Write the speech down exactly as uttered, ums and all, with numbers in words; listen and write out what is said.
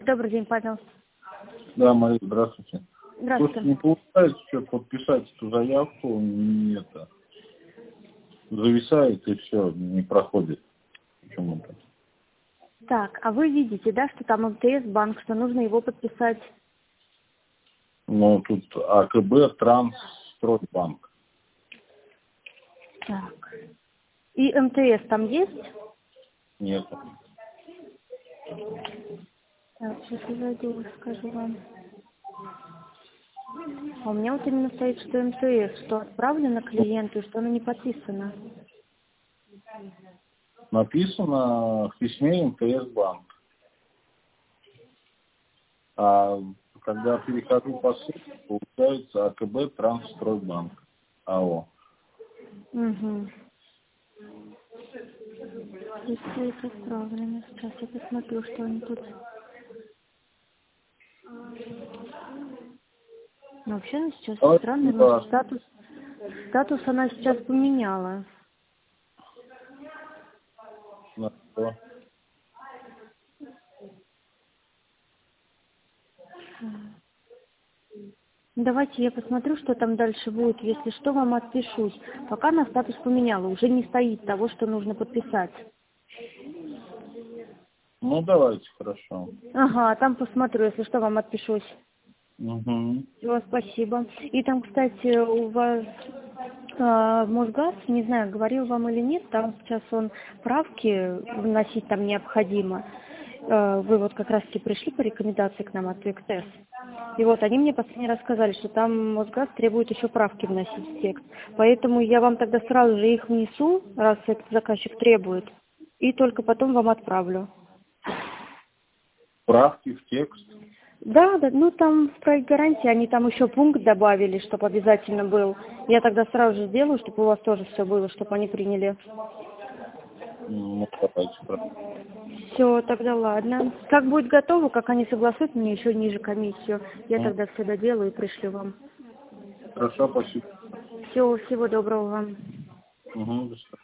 Добрый день, Павел. Да, Мария, здравствуйте. Здравствуйте. Просто не получается что подписать эту заявку, не это. Зависает и все, не проходит почему-то. Так, а вы видите, да, что там МТС банк, что нужно его подписать? Ну, тут АКБ, Трансстройбанк. Так. И МТС там есть? Нет. Так, сейчас я зайду, скажу вам. А у меня вот именно стоит, что МТС, что отправлено клиенту, и что оно не подписано. Написано в письме МТС банк. А когда перехожу по ссылке, получается АКБ, Трансстройбанк. АО. Угу. Если это отправлено, сейчас я посмотрю, что они тут. Но вообще она сейчас А, странно, но да. статус, статус она сейчас поменяла. На что? Давайте я посмотрю, что там дальше будет. Если что, вам отпишусь. Пока она статус поменяла, уже не стоит того, что нужно подписать. Ну, давайте, хорошо. Ага, там посмотрю, если что, вам отпишусь. Угу. Все, спасибо. И там, кстати, у вас а, Мосгаз, не знаю, говорил вам или нет, там сейчас он правки вносить там необходимо. А, Вы вот как раз-таки пришли по рекомендации к нам от ТЭКТЭС. И вот они мне последний раз сказали, что там Мосгаз требует еще правки вносить в текст. Поэтому я вам тогда сразу же их внесу, раз этот заказчик требует, и только потом вам отправлю. Правки в текст. Да, да, ну там в проект гарантии они там еще пункт добавили, чтобы обязательно был. Я тогда сразу же сделаю, чтобы у вас тоже все было, чтобы они приняли. Ну, давайте. Все, тогда ладно. Как будет готово, как они согласуют мне еще ниже комиссию, я М, тогда все доделаю и пришлю вам. Хорошо, спасибо. Все, всего доброго вам. Угу, до свидания.